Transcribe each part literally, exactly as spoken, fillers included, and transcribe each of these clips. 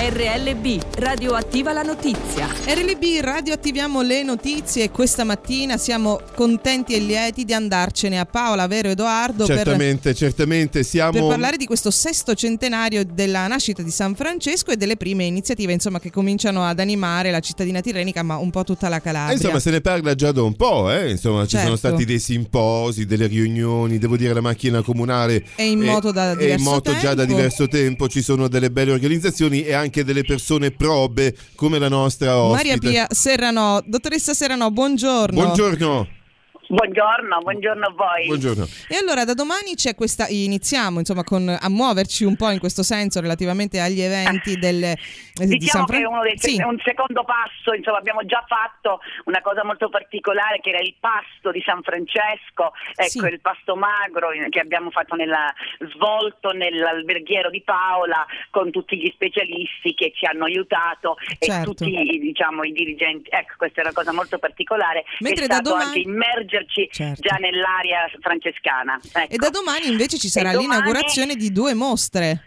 R L B, radioattiva la notizia. R L B, radioattiviamo le notizie e questa mattina siamo contenti e lieti di andarcene a Paola, vero Edoardo? Certamente, per, certamente siamo... Per parlare di questo sesto centenario della nascita di San Francesco e delle prime iniziative, insomma, che cominciano ad animare la cittadina tirrenica, ma un po' tutta la Calabria. Eh, insomma, se ne parla già da un po', eh? Insomma, ci certo. sono stati dei simposi, delle riunioni, devo dire la macchina comunale è in moto da diverso è in moto tempo. già da diverso tempo, ci sono delle belle organizzazioni e anche delle persone probe come la nostra ospite. Maria Pia Serranò, dottoressa Serranò, buongiorno. Buongiorno. Buongiorno, buongiorno a voi. Buongiorno. E allora da domani c'è questa, iniziamo insomma con, a muoverci un po' in questo senso relativamente agli eventi del, eh, diciamo di San Fran... che è uno dei, sì. un secondo passo, insomma abbiamo già fatto una cosa molto particolare che era il pasto di San Francesco, ecco sì. il pasto magro che abbiamo fatto nella, svolto nell'alberghiero di Paola con tutti gli specialisti che ci hanno aiutato certo. e tutti diciamo i dirigenti, ecco questa è una cosa molto particolare. Mentre è da stato domani... anche immergerci certo. già nell'area francescana. Ecco. E da domani invece ci sarà domani... l'inaugurazione di due mostre.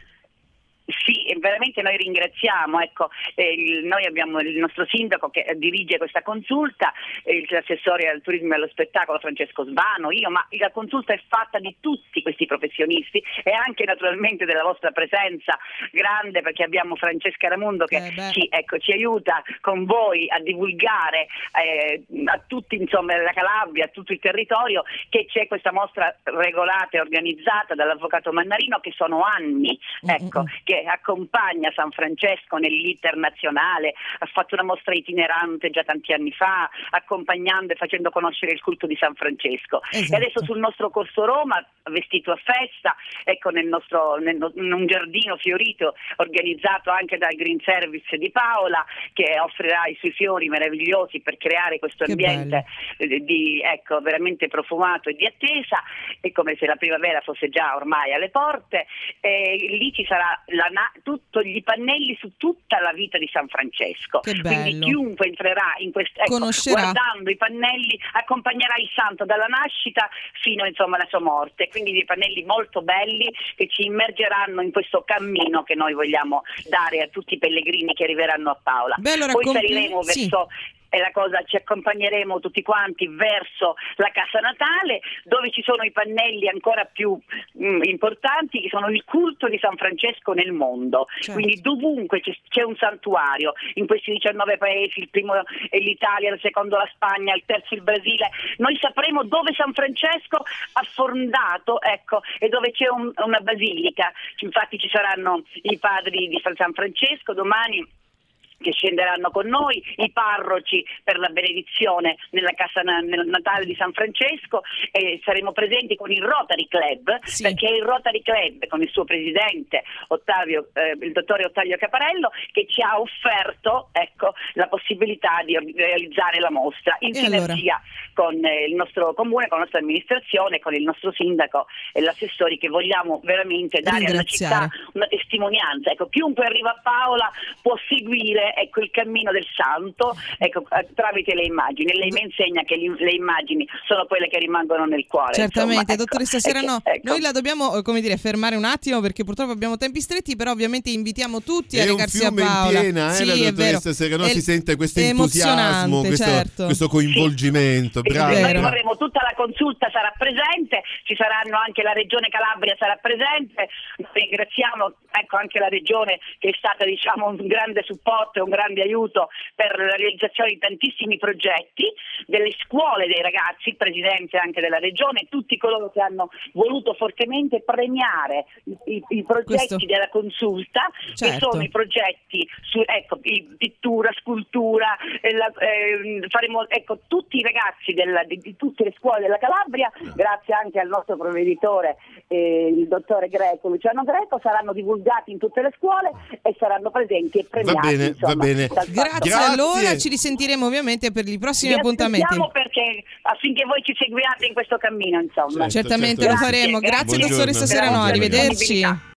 Sì, veramente noi ringraziamo, ecco, eh, il, noi abbiamo il nostro sindaco che dirige questa consulta, eh, l'assessore al turismo e allo spettacolo Francesco Sbano, io, ma la consulta è fatta di tutti questi professionisti e anche naturalmente della vostra presenza grande perché abbiamo Francesca Ramundo che eh ci, ecco, ci aiuta con voi a divulgare eh, a tutti insomma la Calabria, a tutto il territorio che c'è questa mostra regolata e organizzata dall'avvocato Mannarino che sono anni, ecco, mm-hmm. che accompagna San Francesco nell'iter nazionale, ha fatto una mostra itinerante già tanti anni fa, accompagnando e facendo conoscere il culto di San Francesco. Esatto. E adesso sul nostro corso Roma, vestito a festa, ecco nel nostro nel, in un giardino fiorito organizzato anche dal Green Service di Paola che offrirà i suoi fiori meravigliosi per creare questo che ambiente di ecco veramente profumato e di attesa, è come se la primavera fosse già ormai alle porte. E lì ci sarà la Na, tutto gli pannelli su tutta la vita di San Francesco, che quindi chiunque entrerà in questa ecco, guardando i pannelli accompagnerà il santo dalla nascita fino insomma alla sua morte, quindi dei pannelli molto belli che ci immergeranno in questo cammino che noi vogliamo dare a tutti i pellegrini che arriveranno a Paola. Beh, allora, poi comp- saliremo sì. verso è la cosa, ci accompagneremo tutti quanti verso la casa natale dove ci sono i pannelli ancora più mh, importanti che sono il culto di San Francesco nel mondo, certo. Quindi dovunque c'è, c'è un santuario in questi diciannove paesi, il primo è l'Italia, il secondo la Spagna, il terzo il Brasile, noi sapremo dove San Francesco ha fondato, ecco, e dove c'è un, una basilica, infatti ci saranno i padri di San Francesco domani che scenderanno con noi, i parroci per la benedizione nella casa nel Natale di San Francesco e saremo presenti con il Rotary Club, sì. Perché è il Rotary Club con il suo presidente Ottavio, eh, il dottore Ottavio Caparello che ci ha offerto ecco, la possibilità di realizzare la mostra in e sinergia allora? con eh, il nostro comune, con la nostra amministrazione, con il nostro sindaco e l'assessore che vogliamo veramente dare alla città una testimonianza. Ecco, chiunque arriva a Paola può seguire ecco il cammino del santo ecco tramite le immagini. Lei mi insegna che le immagini sono quelle che rimangono nel cuore. Certamente, insomma, dottoressa ecco, Serranò, ecco. Noi la dobbiamo come dire fermare un attimo perché purtroppo abbiamo tempi stretti, però ovviamente invitiamo tutti è a recarsi a Paola. In piena, eh, sì, la dottoressa Serranò, è, si sente questo entusiasmo, questo, certo. questo coinvolgimento. Sì. Bravo. Noi vorremmo, tutta la consulta sarà presente, ci saranno anche la regione Calabria sarà presente. Ringraziamo ecco anche la regione che è stata diciamo un grande supporto e un grande aiuto per la realizzazione di tantissimi progetti, delle scuole dei ragazzi, il presidente anche della regione, tutti coloro che hanno voluto fortemente premiare i, i progetti Questo. della consulta, certo. che sono i progetti su ecco, pittura, scultura, eh, la, eh, faremo ecco tutti i ragazzi della, di, di tutte le scuole della Calabria, grazie anche al nostro provveditore, eh, il dottore Greco, Luciano Greco, saranno divulgati in tutte le scuole e saranno presenti e premiati. Va bene, insomma, va bene. Grazie, Grazie, allora ci risentiremo ovviamente per i prossimi Vi appuntamenti. Perché affinché voi ci seguiate in questo cammino, insomma. Certo, Certamente certo. lo faremo. Grazie, Grazie. dottoressa Serranò, arrivederci.